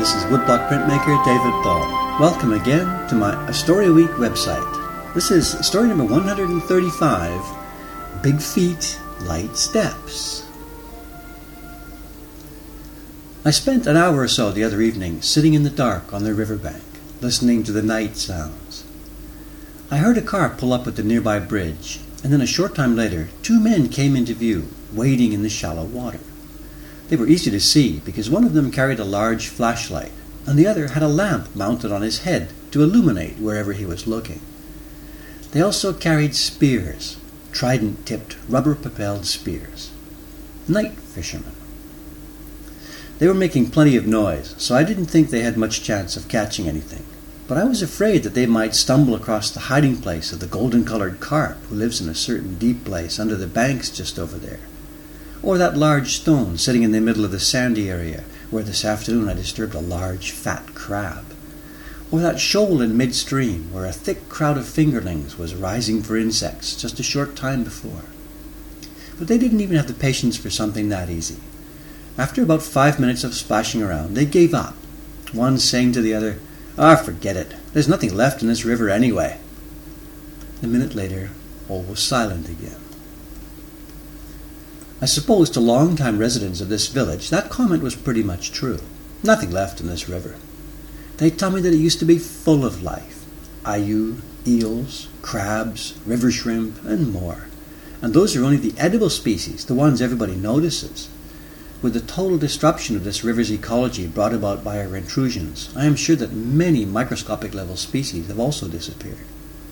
This is Woodblock printmaker David Ball. Welcome again to my A Story a Week website. This is story number 135, Big Feet, Light Steps. I spent an hour or so the other evening sitting in the dark on the riverbank, listening to the night sounds. I heard a car pull up at the nearby bridge, and then a short time later, two men came into view, wading in the shallow water. They were easy to see because one of them carried a large flashlight, and the other had a lamp mounted on his head to illuminate wherever he was looking. They also carried spears, trident-tipped, rubber-propelled spears. Night fishermen. They were making plenty of noise, so I didn't think they had much chance of catching anything. But I was afraid that they might stumble across the hiding place of the golden-colored carp who lives in a certain deep place under the banks just over there. Or that large stone sitting in the middle of the sandy area where this afternoon I disturbed a large fat crab. Or that shoal in midstream where a thick crowd of fingerlings was rising for insects just a short time before. But they didn't even have the patience for something that easy. After about 5 minutes of splashing around, they gave up, one saying to the other, forget it. There's nothing left in this river anyway." A minute later, all was silent again. I suppose to long-time residents of this village, that comment was pretty much true. Nothing left in this river. They tell me that it used to be full of life. Ayu, eels, crabs, river shrimp, and more. And those are only the edible species, the ones everybody notices. With the total disruption of this river's ecology brought about by our intrusions, I am sure that many microscopic-level species have also disappeared.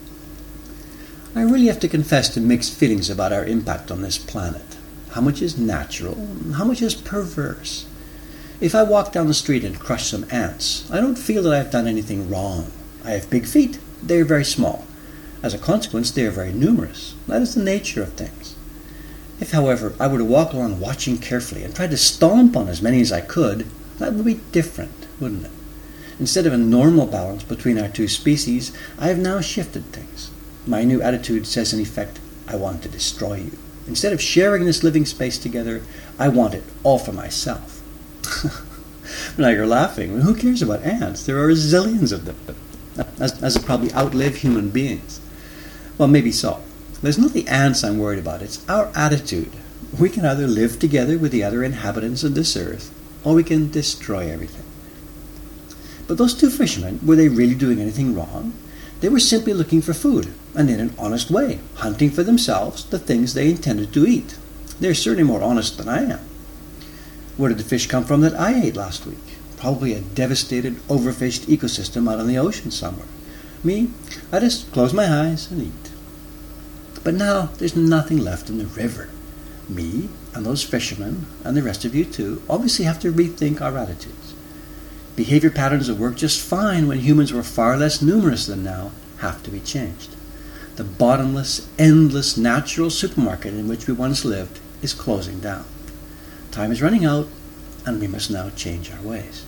I really have to confess to mixed feelings about our impact on this planet. How much is natural, and how much is perverse? If I walk down the street and crush some ants, I don't feel that I have done anything wrong. I have big feet. They are very small. As a consequence, they are very numerous. That is the nature of things. If, however, I were to walk along watching carefully and try to stomp on as many as I could, that would be different, wouldn't it? Instead of a normal balance between our two species, I have now shifted things. My new attitude says in effect, I want to destroy you. Instead of sharing this living space together, I want it all for myself. Now you're laughing. Who cares about ants? There are zillions of them, as probably outlive human beings. Well, maybe so. There's not the ants I'm worried about. It's our attitude. We can either live together with the other inhabitants of this earth, or we can destroy everything. But those two fishermen, were they really doing anything wrong? They were simply looking for food, and in an honest way, hunting for themselves the things they intended to eat. They're certainly more honest than I am. Where did the fish come from that I ate last week? Probably a devastated, overfished ecosystem out on the ocean somewhere. Me, I just close my eyes and eat. But now there's nothing left in the river. Me and those fishermen, and the rest of you too, obviously have to rethink our attitudes. Behavior patterns that worked just fine when humans were far less numerous than now have to be changed. The bottomless, endless natural supermarket in which we once lived is closing down. Time is running out, and we must now change our ways.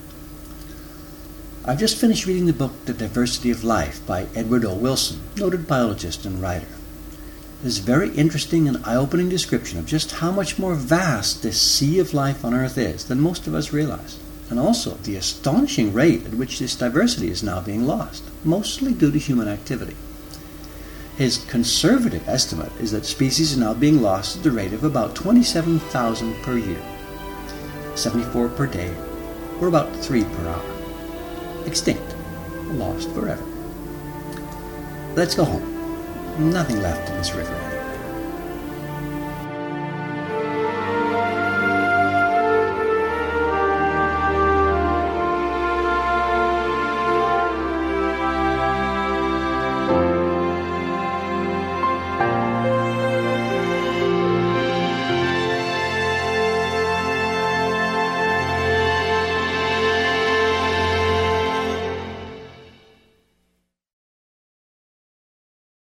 I've just finished reading the book The Diversity of Life by Edward O. Wilson, noted biologist and writer. It is a very interesting and eye-opening description of just how much more vast this sea of life on Earth is than most of us realize, and also the astonishing rate at which this diversity is now being lost, mostly due to human activity. His conservative estimate is that species are now being lost at the rate of about 27,000 per year, 74 per day, or about 3 per hour. Extinct, lost forever. Let's go home. Nothing left in this river.